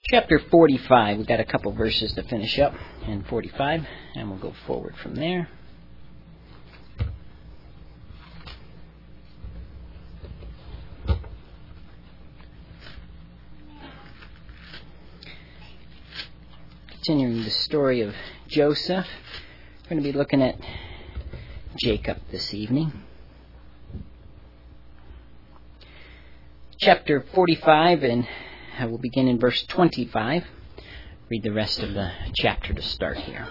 Chapter 45, we've got a couple verses to finish up in 45, and we'll go forward from there. Continuing the story of Joseph, we're going to be looking at Jacob this evening. Chapter 45, and we'll begin in verse 25. Read the rest of the chapter to start here.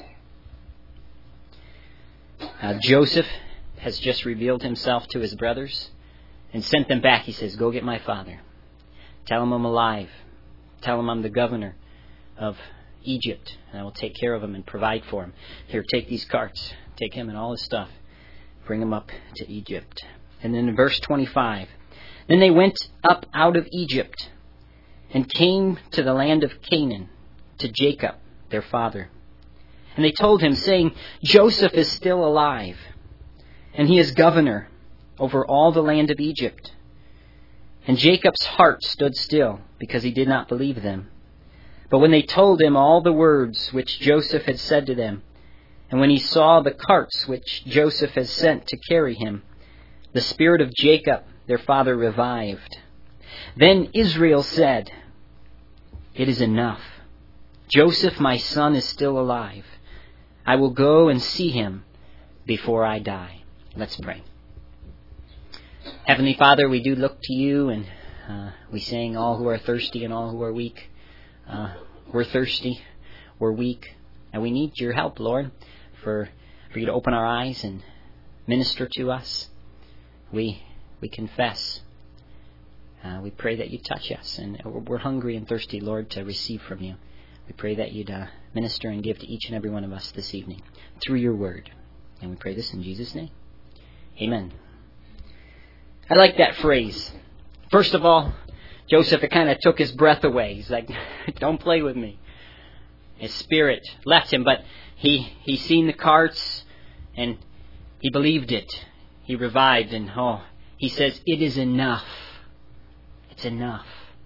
Joseph has just revealed himself to his brothers and sent them back. He says, "Go get my father. Tell him I'm alive. Tell him I'm the governor of Egypt, and I will take care of him and provide for him. Here, take these carts. Take him and all his stuff. Bring him up to Egypt." And then in verse 25, "Then they went up out of Egypt and came to the land of Canaan, to Jacob, their father. And they told him, saying, Joseph is still alive, and he is governor over all the land of Egypt. And Jacob's heart stood still, because he did not believe them. But when they told him all the words which Joseph had said to them, and when he saw the carts which Joseph had sent to carry him, the spirit of Jacob, their father, revived. Then Israel said, It is enough. Joseph, my son, is still alive. I will go and see him before I die." Let's pray. Heavenly Father, we do look to you, and we sing, "All who are thirsty and all who are weak." We're thirsty, we're weak, and we need your help, Lord, for you to open our eyes and minister to us. We confess. We pray that you touch us, and we're hungry and thirsty, Lord, to receive from you. We pray that you'd minister and give to each and every one of us this evening through your word. And we pray this in Jesus' name. Amen. I like that phrase. First of all, Joseph, it kind of took his breath away. He's like, don't play with me. His spirit left him, but he seen the carts, and he believed it. He revived, and he says, "It is enough. It's enough."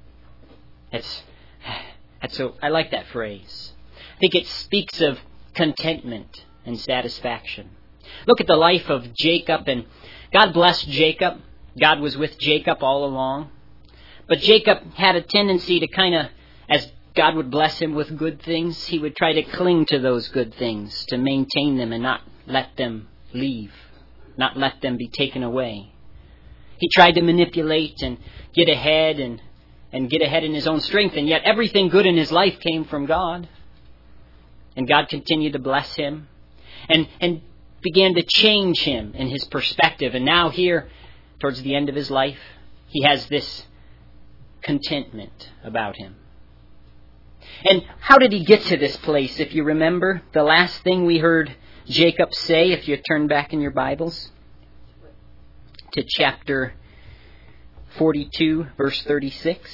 I like that phrase. I think it speaks of contentment and satisfaction. Look at the life of Jacob, and God blessed Jacob. God was with Jacob all along. But Jacob had a tendency to kind of, as God would bless him with good things, he would try to cling to those good things, to maintain them and not let them leave, not let them be taken away. He tried to manipulate and get ahead and get ahead in his own strength, and yet everything good in his life came from God. And God continued to bless him and began to change him in his perspective. And now here, towards the end of his life, he has this contentment about him. And how did he get to this place? If you remember, the last thing we heard Jacob say, if you turn back in your Bibles to chapter 42, verse 36.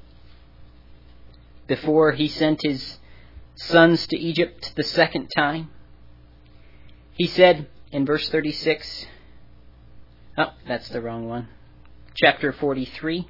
Before he sent his sons to Egypt the second time, he said in verse 36, that's the wrong one. Chapter 43,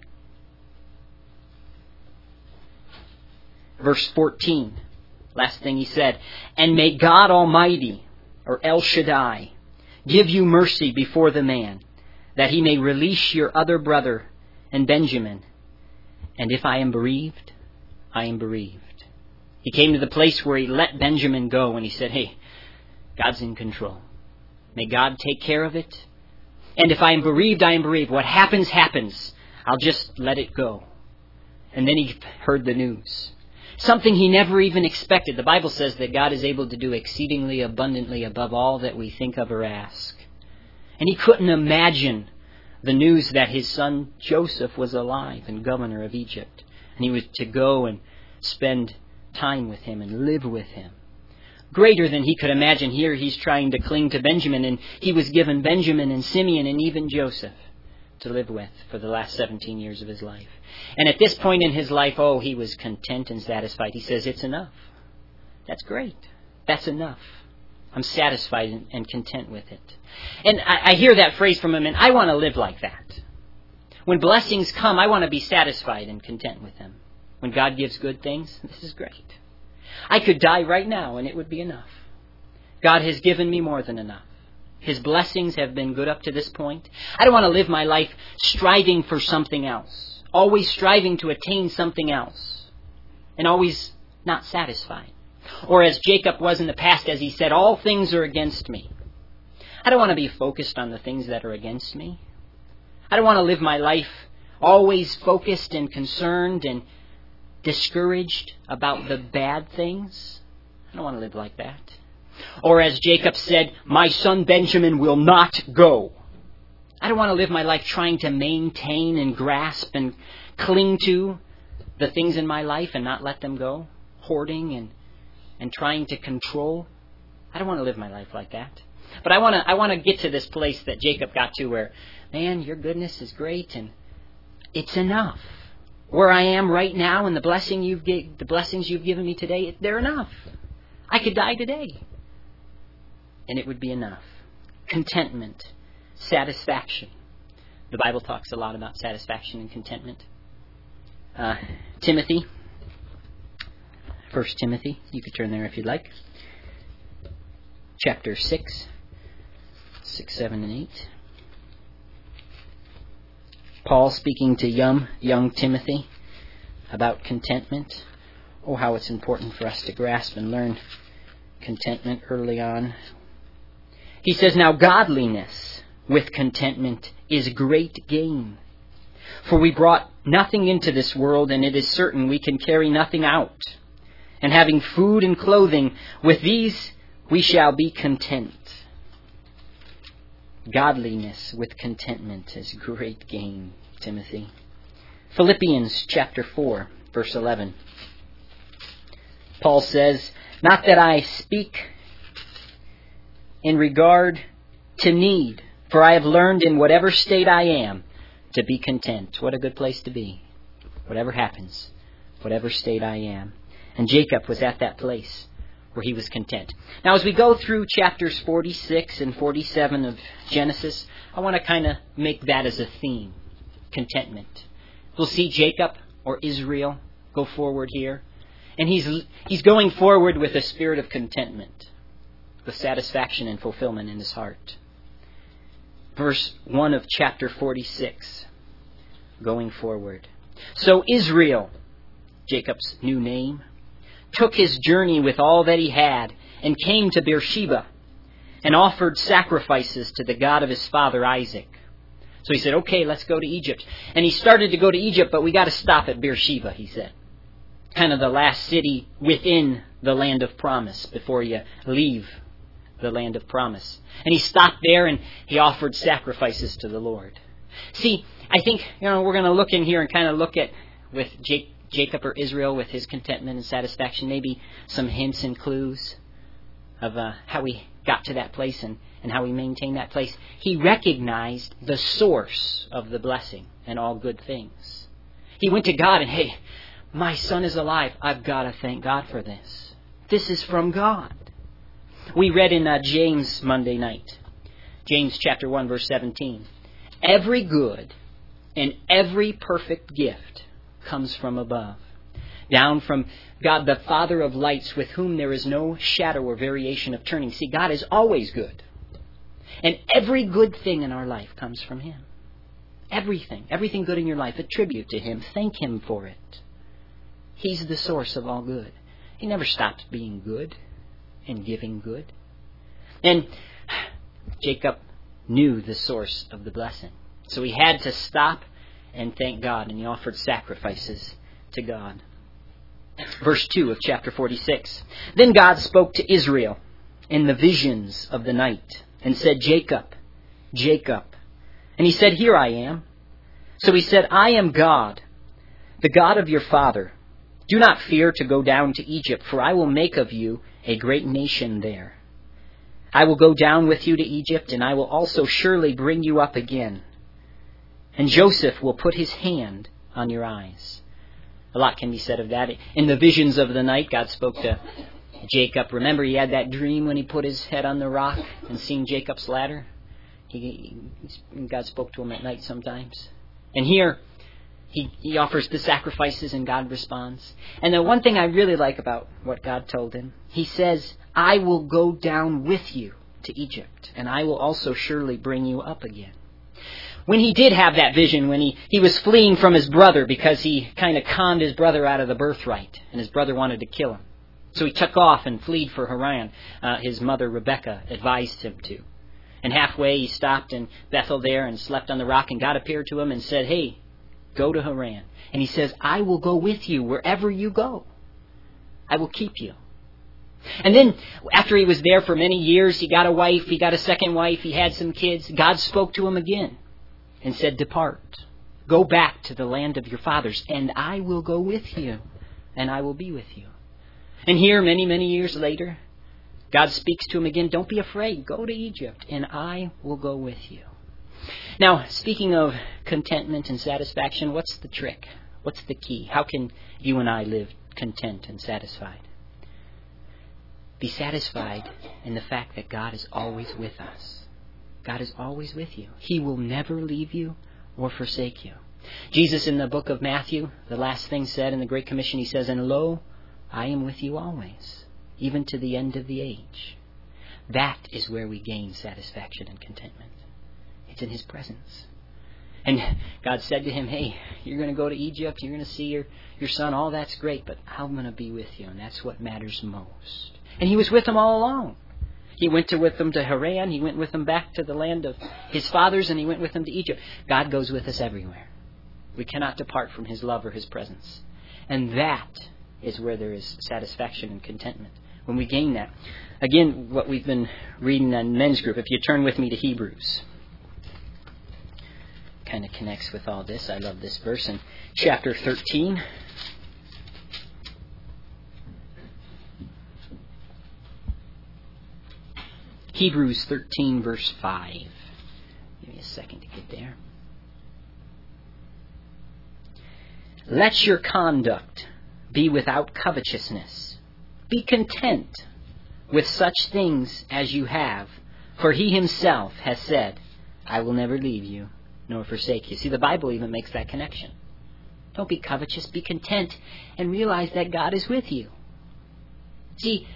verse 14. Last thing he said, "And may God Almighty," or El Shaddai, "give you mercy before the man, that he may release your other brother and Benjamin. And if I am bereaved, I am bereaved." He came to the place where he let Benjamin go, and he said, "Hey, God's in control. May God take care of it. And if I am bereaved, I am bereaved. What happens, happens. I'll just let it go." And then he heard the news. Something he never even expected. The Bible says that God is able to do exceedingly abundantly above all that we think of or ask. And he couldn't imagine the news that his son Joseph was alive and governor of Egypt. And he was to go and spend time with him and live with him. Greater than he could imagine. Here he's trying to cling to Benjamin, and he was given Benjamin and Simeon and even Joseph to live with for the last 17 years of his life. And at this point in his life, he was content and satisfied. He says, "It's enough. That's great. That's enough. I'm satisfied and content with it." And I hear that phrase from him, and I want to live like that. When blessings come, I want to be satisfied and content with them. when God gives good things, this is great. I could die right now and it would be enough. God has given me more than enough. His blessings have been good up to this point. I don't want to live my life striving for something else, always striving to attain something else, and always not satisfied. Or as Jacob was in the past, as he said, all things are against me. I don't want to be focused on the things that are against me. I don't want to live my life always focused and concerned and discouraged about the bad things. I don't want to live like that. Or as Jacob said, my son Benjamin will not go. I don't want to live my life trying to maintain and grasp and cling to the things in my life and not let them go. Hoarding and trying to control. I don't want to live my life like that. But I want to get to this place that Jacob got to where, man, your goodness is great and it's enough. Where I am right now and the blessings you've given me today, they're enough. I could die today. And it would be enough. Contentment. Satisfaction. The Bible talks a lot about satisfaction and contentment. Timothy. 1 Timothy. You could turn there if you'd like. Chapter 6. 6, 7, and 8. Paul speaking to young Timothy about contentment. Oh, how it's important for us to grasp and learn contentment early on. He says, now godliness with contentment is great gain. For we brought nothing into this world, and it is certain we can carry nothing out. And having food and clothing, with these we shall be content. Godliness with contentment is great gain, Timothy. Philippians chapter 4, verse 11. Paul says, not that I speak in regard to need, for I have learned in whatever state I am to be content. What a good place to be. Whatever happens, whatever state I am. And Jacob was at that place where he was content. Now, as we go through chapters 46 and 47 of Genesis, I want to kind of make that as a theme. Contentment. We'll see Jacob, or Israel, go forward here. And he's going forward with a spirit of contentment, with satisfaction and fulfillment in his heart. Verse 1 of chapter 46, going forward. So Israel, Jacob's new name, took his journey with all that he had and came to Beersheba and offered sacrifices to the God of his father Isaac. So he said, okay, let's go to Egypt. And he started to go to Egypt, but we got to stop at Beersheba, he said. Kind of the last city within the land of promise before you leave the land of promise. And he stopped there and he offered sacrifices to the Lord. See, I think, we're going to look in here and kind of look at, with Jacob or Israel, with his contentment and satisfaction, maybe some hints and clues of how we got to that place and how we maintain that place. He recognized the source of the blessing and all good things. He went to God and, hey, my son is alive. I've got to thank God for this. This is from God. We read in James Monday night, James chapter 1, verse 17. Every good and every perfect gift comes from above, down from God, the Father of lights, with whom there is no shadow or variation of turning. See, God is always good. And every good thing in our life comes from Him. Everything good in your life, attribute to Him. Thank Him for it. He's the source of all good. He never stops being good and giving good. And Jacob knew the source of the blessing. So he had to stop and thank God, and he offered sacrifices to God. Verse 2 of chapter 46. Then God spoke to Israel in the visions of the night and said, Jacob, Jacob. And he said, here I am. So he said, I am God, the God of your father. Do not fear to go down to Egypt, for I will make of you a great nation there. I will go down with you to Egypt, and I will also surely bring you up again. And Joseph will put his hand on your eyes. A lot can be said of that. In the visions of the night, God spoke to Jacob. Remember, he had that dream when he put his head on the rock and seen Jacob's ladder? God spoke to him at night sometimes. And here, He offers the sacrifices and God responds. And the one thing I really like about what God told him, he says, I will go down with you to Egypt, and I will also surely bring you up again. When he did have that vision, when he was fleeing from his brother because he kind of conned his brother out of the birthright, and his brother wanted to kill him. So he took off and fled for Haran. His mother, Rebekah, advised him to. And halfway he stopped in Bethel there and slept on the rock, and God appeared to him and said, hey, go to Haran. And he says, I will go with you wherever you go. I will keep you. And then after he was there for many years, he got a wife, he got a second wife, he had some kids. God spoke to him again and said, depart. Go back to the land of your fathers, and I will go with you, and I will be with you. And here, many, many years later, God speaks to him again, don't be afraid, go to Egypt, and I will go with you. Now, speaking of contentment and satisfaction, what's the trick? What's the key? How can you and I live content and satisfied? Be satisfied in the fact that God is always with us. God is always with you. He will never leave you or forsake you. Jesus in the book of Matthew, the last thing said in the Great Commission, he says, and lo, I am with you always, even to the end of the age. That is where we gain satisfaction and contentment. It's in His presence. And God said to him, hey, you're going to go to Egypt, you're going to see your son, all that's great, but I'm going to be with you, and that's what matters most. And He was with them all along. He went with them to Haran, He went with them back to the land of his fathers, and He went with them to Egypt. God goes with us everywhere. We cannot depart from His love or His presence. And that is where there is satisfaction and contentment. When we gain that. Again, what we've been reading on men's group, if you turn with me to Hebrews. Kind of connects with all this. I love this verse in chapter 13. Hebrews 13 verse 5. Give me a second to get there. Let your conduct be without covetousness. Be content with such things as you have, for He Himself has said, I will never leave you nor forsake you. See, the Bible even makes that connection. Don't be covetous, be content, and realize that God is with you. See,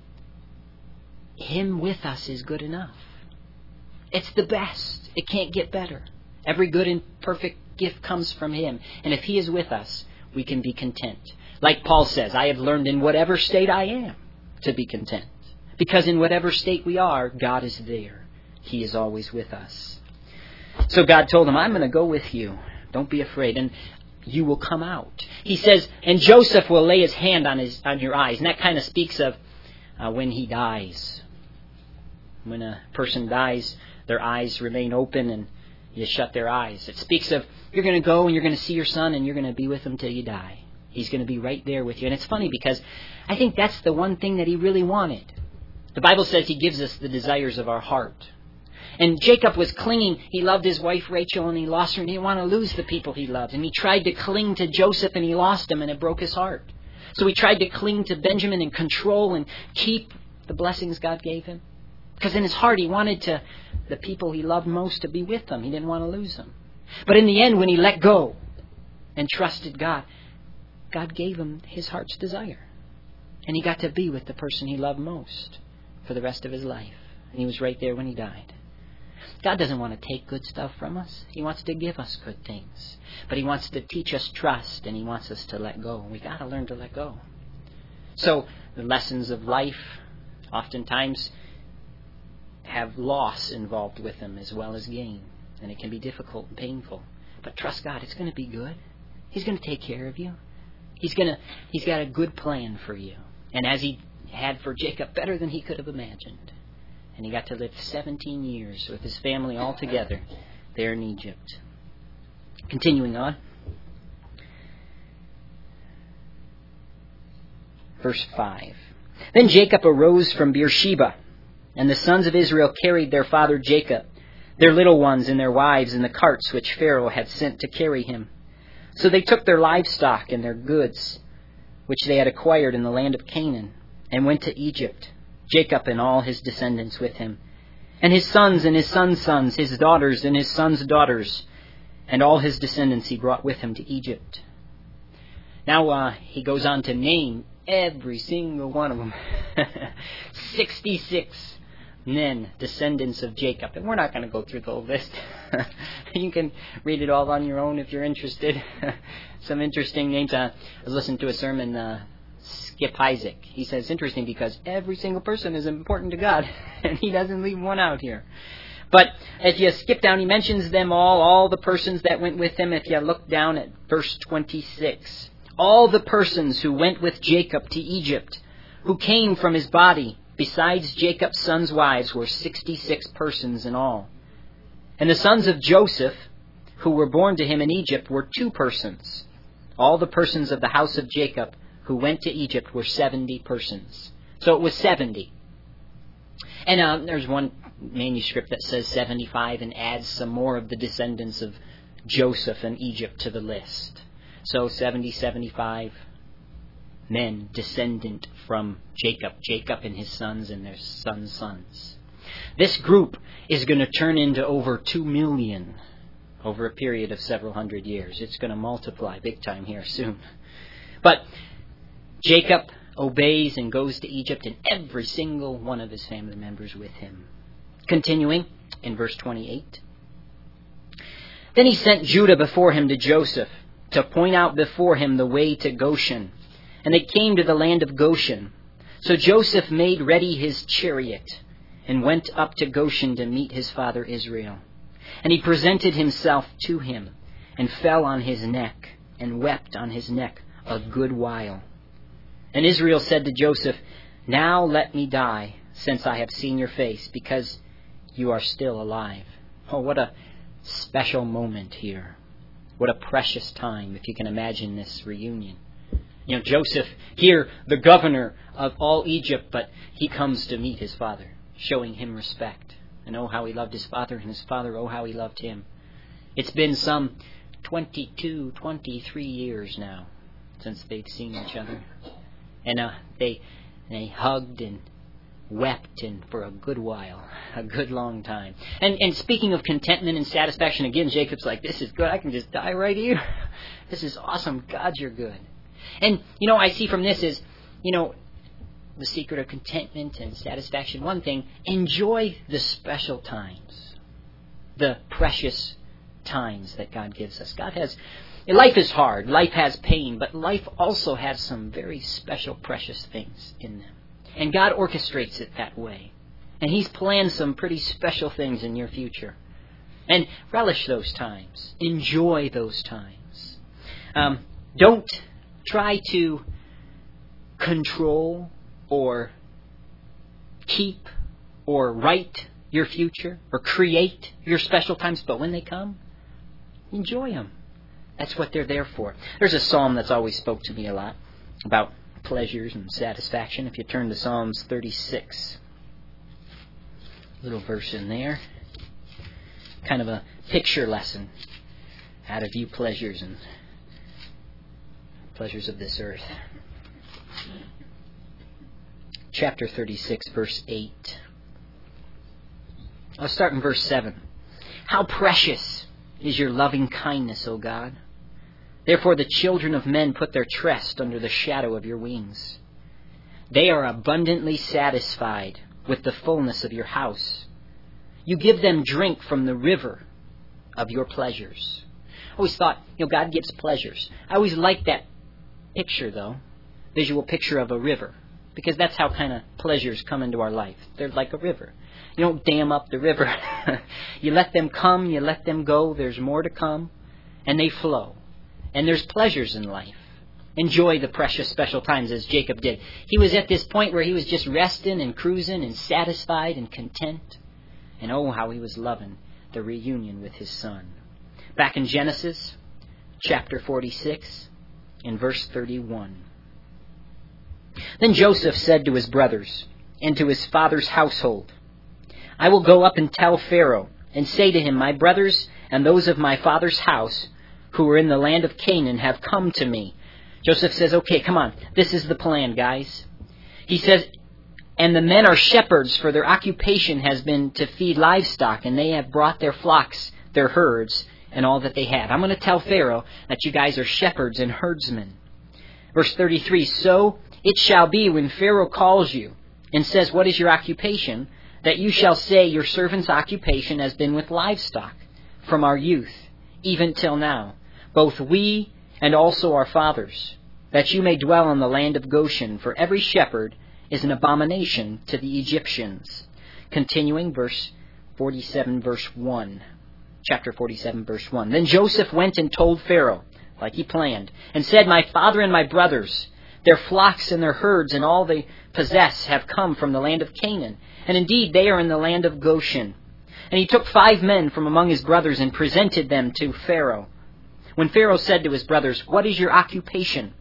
Him with us is good enough. It's the best. It can't get better. Every good and perfect gift comes from Him. And if He is with us, we can be content. Like Paul says, I have learned in whatever state I am to be content. Because in whatever state we are, God is there. He is always with us. So God told him, I'm going to go with you. Don't be afraid. And you will come out. He says, and Joseph will lay his hand on your eyes. And that kind of speaks of when he dies. When a person dies, their eyes remain open and you shut their eyes. It speaks of you're going to go and you're going to see your son and you're going to be with him till you die. He's going to be right there with you. And it's funny because I think that's the one thing that he really wanted. The Bible says He gives us the desires of our heart. And Jacob was clinging. He loved his wife Rachel and he lost her and he didn't want to lose the people he loved. And he tried to cling to Joseph and he lost him and it broke his heart. So he tried to cling to Benjamin and control and keep the blessings God gave him. Because in his heart he wanted the people he loved most to be with them. He didn't want to lose them. But in the end, when he let go and trusted God, God gave him his heart's desire. And he got to be with the person he loved most for the rest of his life. And he was right there when he died. God doesn't want to take good stuff from us. He wants to give us good things. But He wants to teach us trust and He wants us to let go. We got to learn to let go. So the lessons of life oftentimes have loss involved with them as well as gain. And it can be difficult and painful. But trust God, it's going to be good. He's going to take care of you. He's got a good plan for you. And as He had for Jacob, better than he could have imagined. And he got to live 17 years with his family all together there in Egypt. Continuing on. Verse 5. Then Jacob arose from Beersheba, and the sons of Israel carried their father Jacob, their little ones and their wives, in the carts which Pharaoh had sent to carry him. So they took their livestock and their goods, which they had acquired in the land of Canaan, and went to Egypt, Jacob and all his descendants with him, and his sons and his sons' sons, his daughters and his sons' daughters. and all his descendants he brought with him to Egypt. Now he goes on to name every single one of them. 66 men, descendants of Jacob. And we're not going to go through the whole list. You can read it all on your own if you're interested. Some interesting names. I was listening to a sermon, Skip Isaac. He says it's interesting because every single person is important to God, and he doesn't leave one out here. But if you skip down, he mentions them all the persons that went with him. If you look down at verse 26, all the persons who went with Jacob to Egypt, who came from his body, besides Jacob's sons' wives, were 66 persons in all. And the sons of Joseph, who were born to him in Egypt, were 2 persons. All the persons of the house of Jacob who went to Egypt were 70 persons. So it was 70. And there's one manuscript that says 75 and adds some more of the descendants of Joseph and Egypt to the list. So 70, 75 men descendant from Jacob. Jacob and his sons and their sons' sons. This group is going to turn into over 2 million over a period of several hundred years. It's going to multiply big time here soon. But Jacob obeys and goes to Egypt, and every single one of his family members with him. Continuing in verse 28. Then he sent Judah before him to Joseph, to point out before him the way to Goshen. And they came to the land of Goshen. So Joseph made ready his chariot, and went up to Goshen to meet his father Israel. And he presented himself to him, and fell on his neck, and wept on his neck a good while. And Israel said to Joseph, Now let me die, since I have seen your face, because you are still alive. Oh, what a special moment here. What a precious time, if you can imagine this reunion. You know, Joseph, here, the governor of all Egypt, but he comes to meet his father, showing him respect. And oh, how he loved his father, and his father, oh, how he loved him. It's been some 22, 23 years now since they'd seen each other. And they hugged and wept and for a good while, a good long time. And speaking of contentment and satisfaction, again, Jacob's like, this is good. I can just die right here. This is awesome. God, you're good. And, I see from this is, the secret of contentment and satisfaction. One thing, enjoy the special times, the precious times that God gives us. Life is hard. Life has pain, but life also has some very special, precious things in them. And God orchestrates it that way. And He's planned some pretty special things in your future. And relish those times. Enjoy those times. Don't try to control or keep or write your future or create your special times, but when they come, enjoy them. That's what they're there for. There's a psalm that's always spoke to me a lot about pleasures and satisfaction. If you turn to Psalms 36, little verse in there, kind of a picture lesson, how to view pleasures and pleasures of this earth. Chapter 36, verse 8. I'll start in verse 7. How precious is your loving kindness, O God! Therefore the children of men put their trust under the shadow of your wings. They are abundantly satisfied with the fullness of your house. You give them drink from the river of your pleasures. I always thought, God gives pleasures. I always liked that picture, though, visual picture of a river, because that's how kind of pleasures come into our life. They're like a river. You don't dam up the river. You let them come, you let them go. There's more to come, and they flow. And there's pleasures in life. Enjoy the precious special times as Jacob did. He was at this point where he was just resting and cruising and satisfied and content. And oh, how he was loving the reunion with his son. Back in Genesis chapter 46 in verse 31. Then Joseph said to his brothers and to his father's household, I will go up and tell Pharaoh and say to him, my brothers and those of my father's house who are in the land of Canaan have come to me. Joseph says, okay, come on. This is the plan, guys. He says, and the men are shepherds, for their occupation has been to feed livestock, and they have brought their flocks, their herds, and all that they had. I'm going to tell Pharaoh that you guys are shepherds and herdsmen. Verse 33, so it shall be when Pharaoh calls you and says, what is your occupation? That you shall say, your servant's occupation has been with livestock from our youth, even till now, both we and also our fathers, that you may dwell in the land of Goshen, for every shepherd is an abomination to the Egyptians. Continuing, verse 47, verse 1. Chapter 47, verse 1. Then Joseph went and told Pharaoh, like he planned, and said, my father and my brothers, their flocks and their herds and all they possess have come from the land of Canaan, and indeed they are in the land of Goshen. And he took 5 men from among his brothers and presented them to Pharaoh. When Pharaoh said to his brothers, what is your occupation?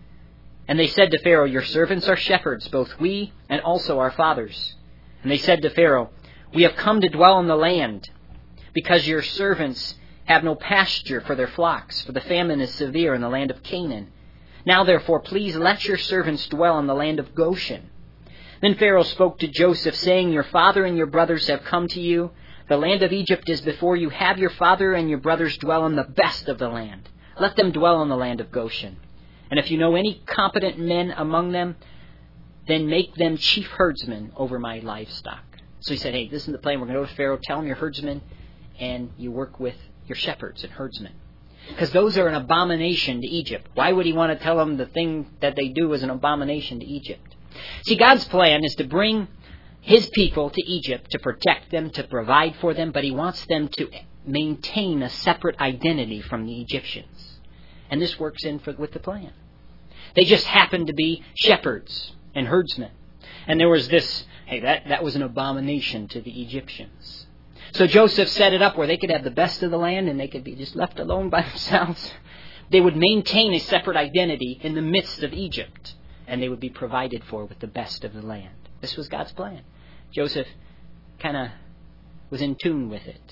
And they said to Pharaoh, your servants are shepherds, both we and also our fathers. And they said to Pharaoh, we have come to dwell in the land, because your servants have no pasture for their flocks, for the famine is severe in the land of Canaan. Now therefore, please let your servants dwell in the land of Goshen. Then Pharaoh spoke to Joseph, saying, your father and your brothers have come to you. The land of Egypt is before you. Have your father and your brothers dwell in the best of the land. Let them dwell in the land of Goshen. And if you know any competent men among them, then make them chief herdsmen over my livestock. So he said, hey, this is the plan. We're going to go to Pharaoh, tell him you're herdsmen, and you work with your shepherds and herdsmen. Because those are an abomination to Egypt. Why would he want to tell them the thing that they do is an abomination to Egypt? See, God's plan is to bring his people to Egypt, to protect them, to provide for them, but he wants them to maintain a separate identity from the Egyptians. And this works in with the plan. They just happened to be shepherds and herdsmen. And there was this, hey, that was an abomination to the Egyptians. So Joseph set it up where they could have the best of the land and they could be just left alone by themselves. They would maintain a separate identity in the midst of Egypt, and they would be provided for with the best of the land. This was God's plan. Joseph kind of was in tune with it.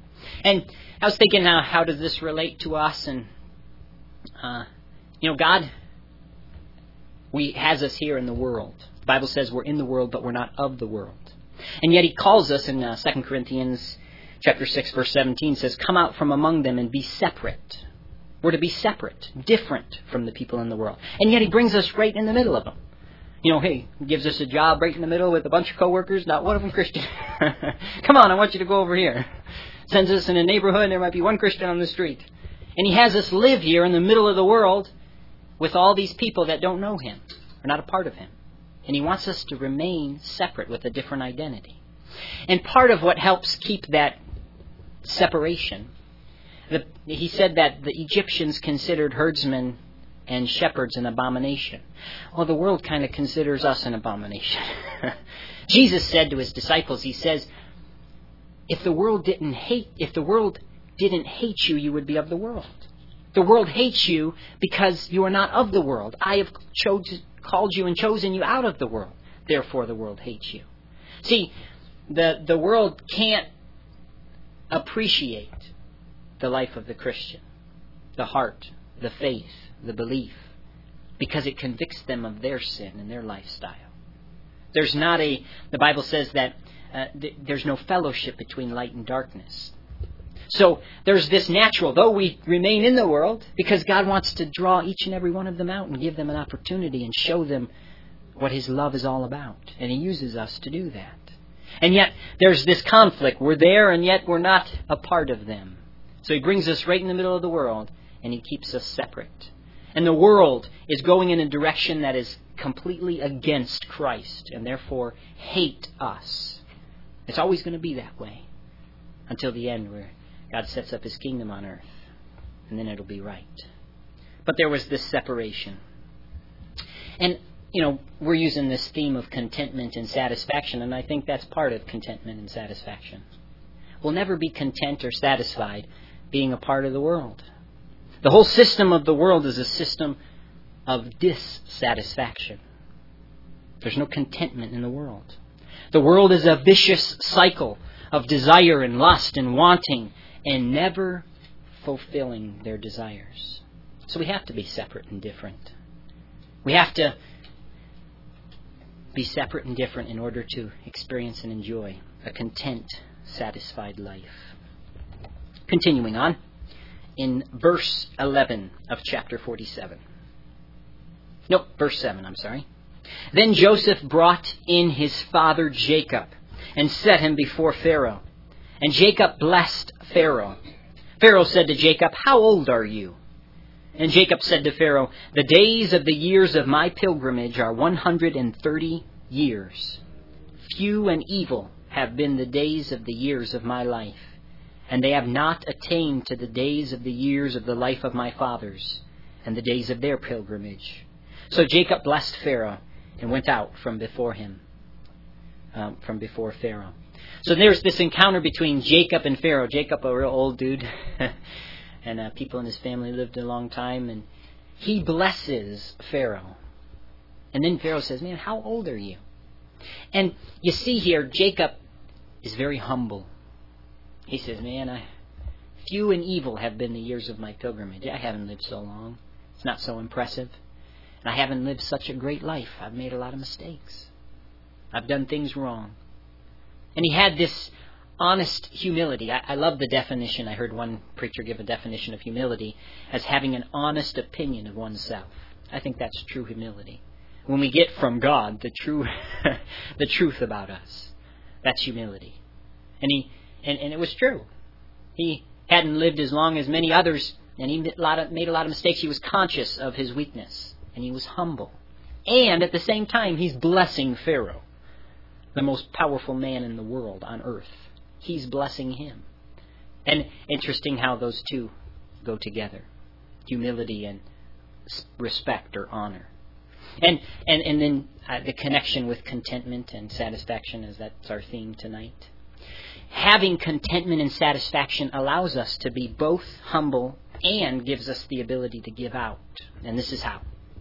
And I was thinking now, how does this relate to us? And, God has us here in the world. The Bible says we're in the world, but we're not of the world. And yet he calls us in 2 Corinthians chapter 6, verse 17, says, come out from among them and be separate. We're to be separate, different from the people in the world. And yet he brings us right in the middle of them. He gives us a job right in the middle with a bunch of coworkers, not one of them Christian. Come on, I want you to go over here. Sends us in a neighborhood, and there might be one Christian on the street. And he has us live here in the middle of the world with all these people that don't know him, are not a part of him. And he wants us to remain separate with a different identity. And part of what helps keep that separation, he said that the Egyptians considered herdsmen and shepherds an abomination. Well, the world kind of considers us an abomination. Jesus said to his disciples, he says, if the world didn't hate you, you would be of the world. The world hates you because you are not of the world. I have called you and chosen you out of the world. Therefore, the world hates you. See, the world can't appreciate the life of the Christian, the heart, the faith, the belief, because it convicts them of their sin and their lifestyle. The Bible says that there's no fellowship between light and darkness. So there's this natural, though we remain in the world, because God wants to draw each and every one of them out and give them an opportunity and show them what his love is all about. And he uses us to do that. And yet there's this conflict. We're there and yet we're not a part of them. So he brings us right in the middle of the world and he keeps us separate. And the world is going in a direction that is completely against Christ and therefore hate us. It's always going to be that way until the end where God sets up his kingdom on earth. And then it'll be right. But there was this separation. And, we're using this theme of contentment and satisfaction, and I think that's part of contentment and satisfaction. We'll never be content or satisfied being a part of the world. The whole system of the world is a system of dissatisfaction. There's no contentment in the world. The world is a vicious cycle of desire and lust and wanting and never fulfilling their desires. So we have to be separate and different. We have to be separate and different in order to experience and enjoy a content, satisfied life. Continuing on. in verse 11 of chapter 47. No, verse 7, I'm sorry. Then Joseph brought in his father Jacob and set him before Pharaoh. And Jacob blessed Pharaoh. Pharaoh said to Jacob, "How old are you?" And Jacob said to Pharaoh, "The days of the years of my pilgrimage are 130 years. Few and evil have been the days of the years of my life, and they have not attained to the days of the years of the life of my fathers, and the days of their pilgrimage." So Jacob blessed Pharaoh and went out from before him, from before Pharaoh. So there's this encounter between Jacob and Pharaoh. Jacob, a real old dude, and people in his family lived a long time, and he blesses Pharaoh. And then Pharaoh says, "Man, how old are you?" And you see here, Jacob is very humble. He says, "Man, few and evil have been the years of my pilgrimage. I haven't lived so long. It's not so impressive. And I haven't lived such a great life. I've made a lot of mistakes. I've done things wrong." And he had this honest humility. I love the definition. I heard one preacher give a definition of humility as having an honest opinion of oneself. I think that's true humility. When we get from God the truth about us, that's humility. And it was true. He hadn't lived as long as many others, and he made a lot of mistakes. He was conscious of his weakness, and he was humble. And at the same time, he's blessing Pharaoh, the most powerful man in the world on earth. He's blessing him. And interesting how those two go together. Humility and respect or honor. And then the connection with contentment and satisfaction, as that's our theme tonight. Having contentment and satisfaction allows us to be both humble and gives us the ability to give out. And this is how.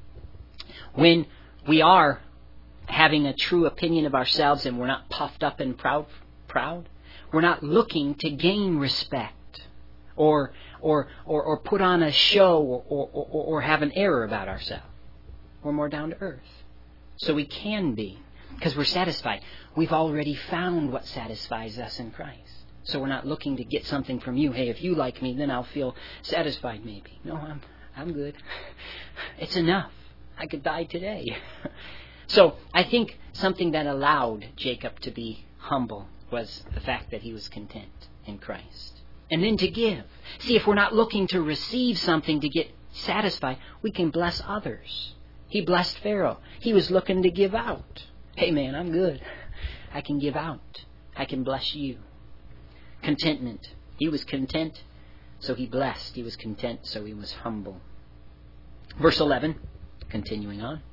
When we are having a true opinion of ourselves and we're not puffed up and proud, we're not looking to gain respect or put on a show or have an error about ourselves. We're more down to earth. So we can be, because we're satisfied. We've already found what satisfies us in Christ. So we're not looking to get something from you. Hey, if you like me, then I'll feel satisfied maybe. No, I'm good. It's enough. I could die today. So I think something that allowed Jacob to be humble was the fact that he was content in Christ. And then to give. See, if we're not looking to receive something to get satisfied, we can bless others. He blessed Pharaoh. He was looking to give out. Hey man, I'm good. I can give out. I can bless you. Contentment. He was content, so he blessed. He was content, so he was humble. Verse 11, continuing on.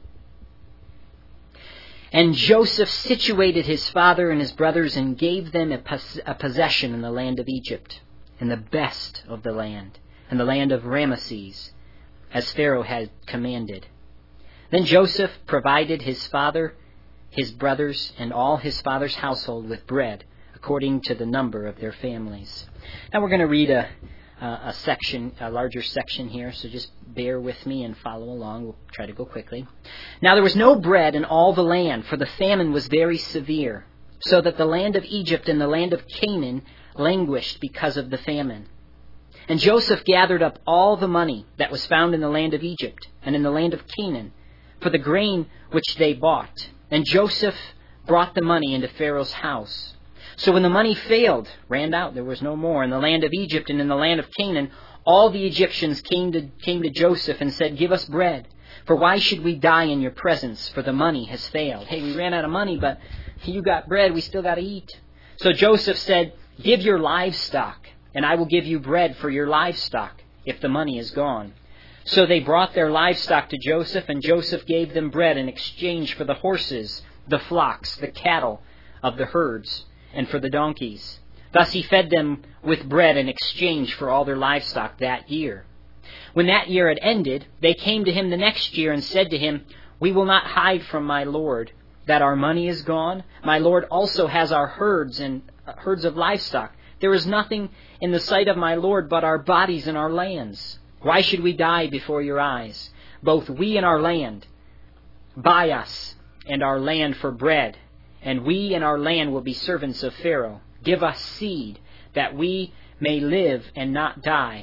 And Joseph situated his father and his brothers and gave them a possession in the land of Egypt, in the best of the land, in the land of Ramesses, as Pharaoh had commanded. Then Joseph provided his father, his brothers, and all his father's household with bread, according to the number of their families. Now we're going to read a larger section here, so just bear with me and follow along. We'll try to go quickly. Now there was no bread in all the land, for the famine was very severe, so that the land of Egypt and the land of Canaan languished because of the famine. And Joseph gathered up all the money that was found in the land of Egypt and in the land of Canaan, for the grain which they bought. And Joseph brought the money into Pharaoh's house. So when the money ran out, there was no more. In the land of Egypt and in the land of Canaan, all the Egyptians came to Joseph and said, "Give us bread, for why should we die in your presence? For the money has failed." Hey, we ran out of money, but you got bread, we still got to eat. So Joseph said, "Give your livestock, and I will give you bread for your livestock, if the money is gone." So they brought their livestock to Joseph, and Joseph gave them bread in exchange for the horses, the flocks, the cattle of the herds, and for the donkeys. Thus he fed them with bread in exchange for all their livestock that year. When that year had ended, they came to him the next year and said to him, "We will not hide from my lord that our money is gone. My lord also has our herds and herds of livestock. There is nothing in the sight of my lord but our bodies and our lands. Why should we die before your eyes? Both we and our land. Buy us and our land for bread, and we and our land will be servants of Pharaoh. Give us seed, that we may live and not die.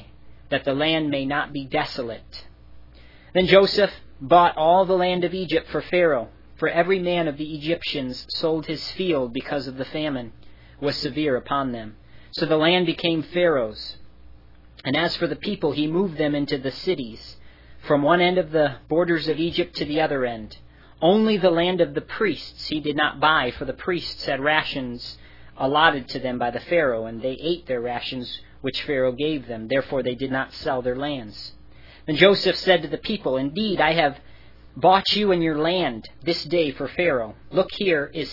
that the land may not be desolate. Then Joseph bought all the land of Egypt for Pharaoh, for every man of the Egyptians sold his field because of the famine was severe upon them. So the land became Pharaoh's. And as for the people, he moved them into the cities, from one end of the borders of Egypt to the other end. Only the land of the priests he did not buy, for the priests had rations allotted to them by the Pharaoh, and they ate their rations which Pharaoh gave them. Therefore they did not sell their lands. Then Joseph said to the people, "Indeed, I have bought you and your land this day for Pharaoh. Look, here is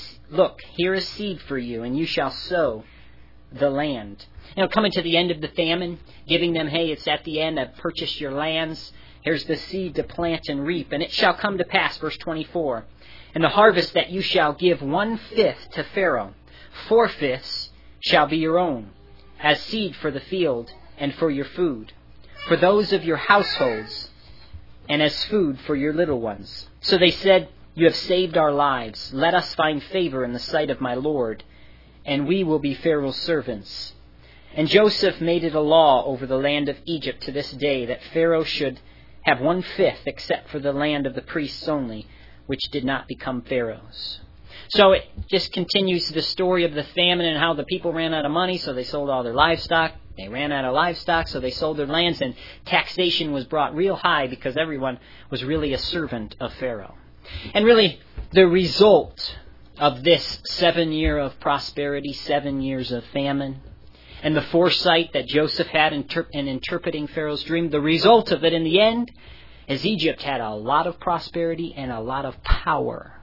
seed for you, and you shall sow the land." Coming to the end of the famine, giving them, hey, it's at the end, I've purchased your lands. Here's the seed to plant and reap. And it shall come to pass, verse 24, "In the harvest that you shall give 1/5 to Pharaoh. 4/5 shall be your own, as seed for the field and for your food, for those of your households, and as food for your little ones." So they said, "You have saved our lives. Let us find favor in the sight of my Lord, and we will be Pharaoh's servants." And Joseph made it a law over the land of Egypt to this day that Pharaoh should have 1/5 except for the land of the priests only, which did not become Pharaoh's. So it just continues the story of the famine and how the people ran out of money, so they sold all their livestock. They ran out of livestock, so they sold their lands, and taxation was brought real high because everyone was really a servant of Pharaoh. And really, the result of this 7 year of prosperity, 7 years of famine, and the foresight that Joseph had in interpreting Pharaoh's dream, the result of it in the end is Egypt had a lot of prosperity and a lot of power.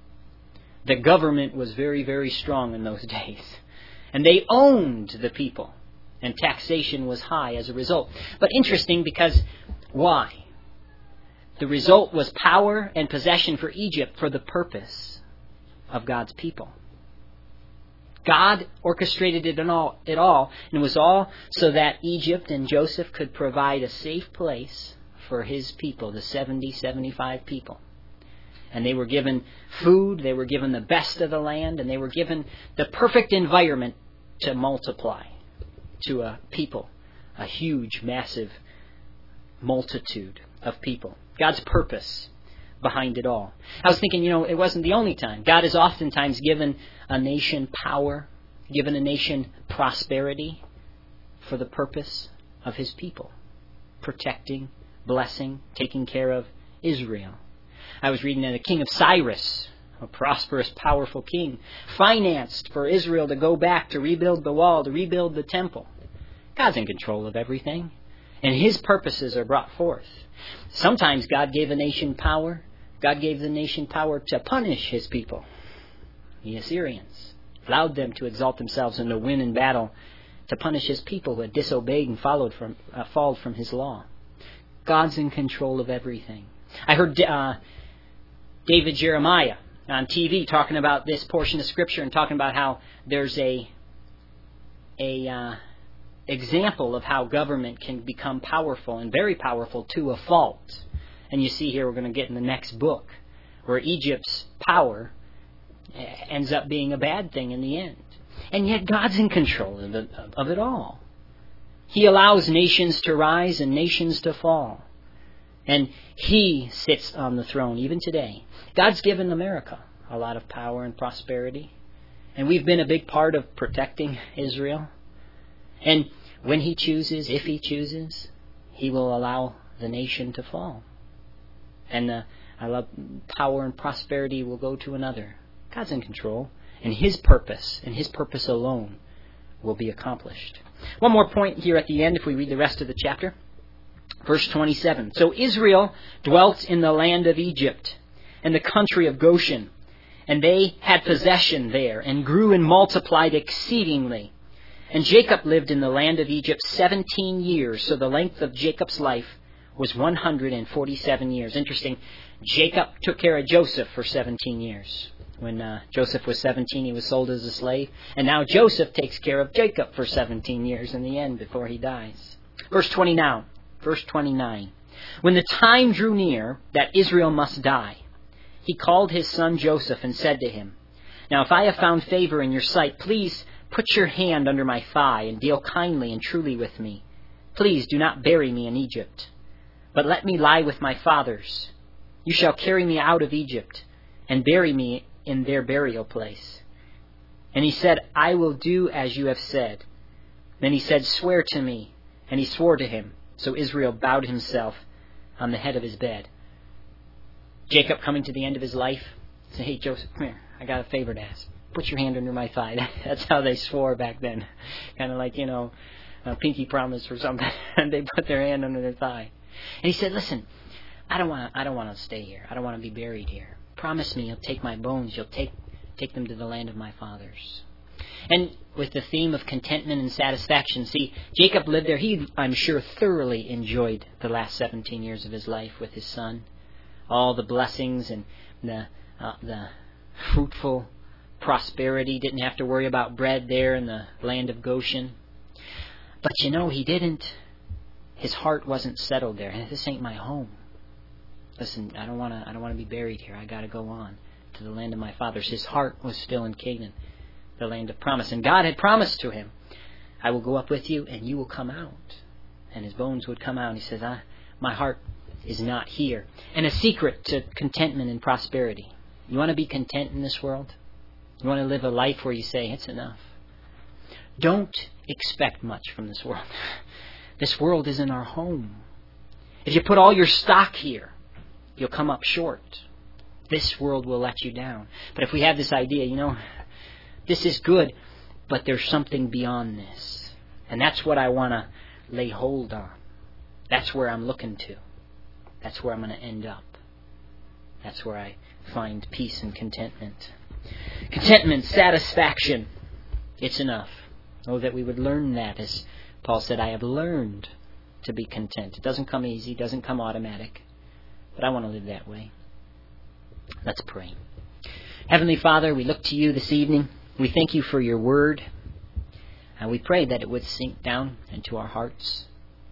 The government was very, very strong in those days. And they owned the people. And taxation was high as a result. But interesting because why? The result was power and possession for Egypt for the purpose of God's people. God orchestrated it all, and it was all so that Egypt and Joseph could provide a safe place for his people, the 75 people. And they were given food, they were given the best of the land, and they were given the perfect environment to multiply to a people, a huge, massive multitude of people. God's purpose behind it all. I was thinking, it wasn't the only time. God has oftentimes given a nation power, given a nation prosperity for the purpose of his people, protecting, blessing, taking care of Israel. I was reading that the king of Cyrus, a prosperous, powerful king, financed for Israel to go back to rebuild the wall, to rebuild the temple. God's in control of everything, and his purposes are brought forth. Sometimes God gave a nation power. God gave the nation power to punish his people, the Assyrians. Allowed them to exalt themselves and to win in battle, to punish his people who had disobeyed and followed from his law. God's in control of everything. I heard David Jeremiah on TV talking about this portion of Scripture and talking about how there's a example of how government can become powerful and very powerful to a fault. And you see here, we're going to get in the next book, where Egypt's power ends up being a bad thing in the end. And yet God's in control of it all. He allows nations to rise and nations to fall. And he sits on the throne even today. God's given America a lot of power and prosperity. And we've been a big part of protecting Israel. And when he chooses, if he chooses, he will allow the nation to fall. And power and prosperity will go to another. God's in control. And his purpose, and his purpose alone, will be accomplished. One more point here at the end, if we read the rest of the chapter. Verse 27. So Israel dwelt in the land of Egypt, and the country of Goshen. And they had possession there, and grew and multiplied exceedingly. And Jacob lived in the land of Egypt 17 years. So the length of Jacob's life was 147 years. Interesting. Jacob took care of Joseph for 17 years. When Joseph was 17, he was sold as a slave. And now Joseph takes care of Jacob for 17 years in the end before he dies. Verse 29. When the time drew near that Israel must die, he called his son Joseph and said to him, Now if I have found favor in your sight, please put your hand under my thigh and deal kindly and truly with me, Please do not bury me in Egypt, but let me lie with my fathers. You shall carry me out of Egypt and bury me in their burial place." And he said, "I will do as you have said." Then he said, "Swear to me." And he swore to him. So Israel bowed himself on the head of his bed. Jacob, coming to the end of his life, said, "Hey, Joseph, come here. I got a favor to ask. Put your hand under my thigh." That's how they swore back then. Kind of like, a pinky promise or something. And they put their hand under their thigh. And he said, "Listen, I don't want to stay here. I don't want to be buried here. Promise me you'll take my bones. You'll take them to the land of my fathers." And with the theme of contentment and satisfaction, see, Jacob lived there. He, I'm sure, thoroughly enjoyed the last 17 years of his life with his son. All the blessings and the fruitful prosperity. Didn't have to worry about bread there in the land of Goshen. But he didn't. His heart wasn't settled there. This ain't my home. Listen, I don't want to be buried here. I got to go on to the land of my fathers. His heart was still in Canaan, the land of promise. And God had promised to him, "I will go up with you and you will come out." And his bones would come out. And he says, my heart is not here. And a secret to contentment and prosperity. You want to be content in this world? You want to live a life where you say, "It's enough"? Don't expect much from this world. This world isn't our home. If you put all your stock here, you'll come up short. This world will let you down. But if we have this idea, this is good, but there's something beyond this. And that's what I want to lay hold on. That's where I'm looking to. That's where I'm going to end up. That's where I find peace and contentment. Contentment, satisfaction. It's enough. Oh, that we would learn that. As Paul said, "I have learned to be content." It doesn't come easy. It doesn't come automatic. But I want to live that way. Let's pray. Heavenly Father, we look to you this evening. We thank you for your word. And we pray that it would sink down into our hearts.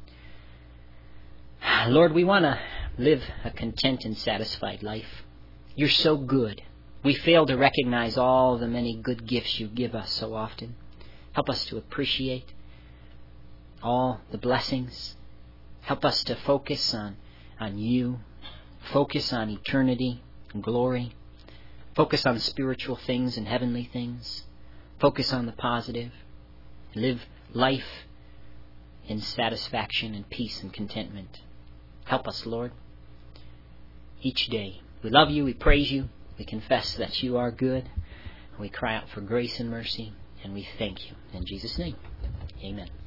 Lord, we want to live a content and satisfied life. You're so good. We fail to recognize all the many good gifts you give us so often. Help us to appreciate all the blessings. Help us to focus on you. Focus on eternity and glory. Focus on spiritual things and heavenly things. Focus on the positive. Live life in satisfaction and peace and contentment. Help us, Lord, each day. We love you. We praise you. We confess that you are good. We cry out for grace and mercy. And we thank you. In Jesus' name, amen.